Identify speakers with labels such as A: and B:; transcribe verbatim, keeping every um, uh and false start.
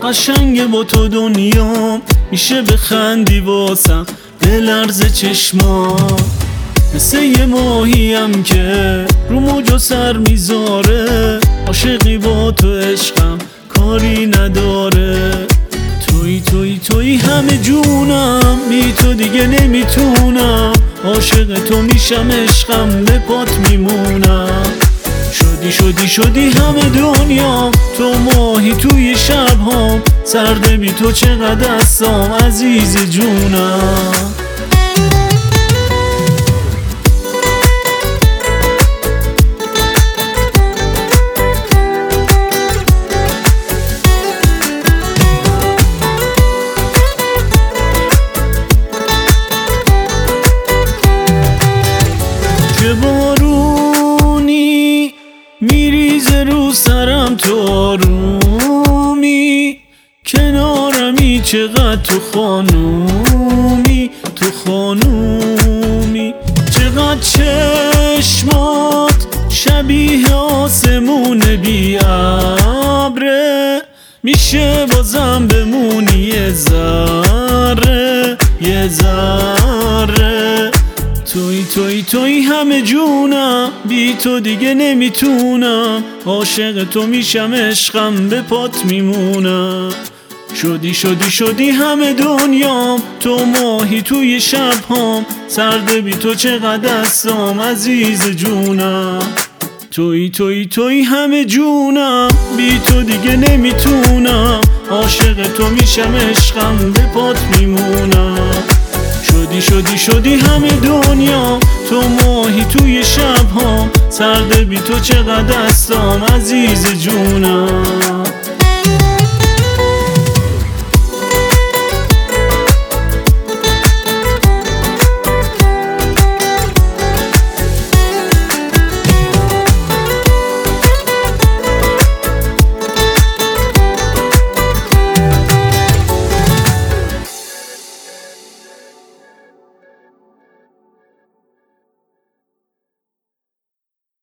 A: قشنگ با تو دنیا میشه بخندی واسم بلرزه چشما. مثل یه ماهیم که رو موجا سر میذاره، عاشقی با تو عشقم کاری نداره. توی توی توی همه جونم، بی تو دیگه نمیتونم. عاشق تو میشم عشقم به پات میمونم. شدی شدی شدی همه دنیا، تو ماهی توی شبهام. سرده بی تو چقدر دستام عزیز جونم. چه بارونی میریزه رو سرم، تو آرومی کنارمی. چقدر تو خانومی، تو خانومی. چقدر چشمات شبیه آسمون بی ابره، میشه بازم بمونی یه ذره یه ذره. توی توی توی همه جونم، بی تو دیگه نمیتونم. عاشق تو میشم عشقم به پات میمونم. شدی شدی شدی همه دنیام، تو ماهی توی شبهام. سرده بی تو چقدر دستام عزیز جونم. توی توی توی همه جونم، بی تو دیگه نمیتونم. عاشق تو میشم عشقم به پات میمونم. شدی شدی شدی همه دنیا، تو ماهی توی شبهام. سرده بی تو چقدر دستام عزیز جونم.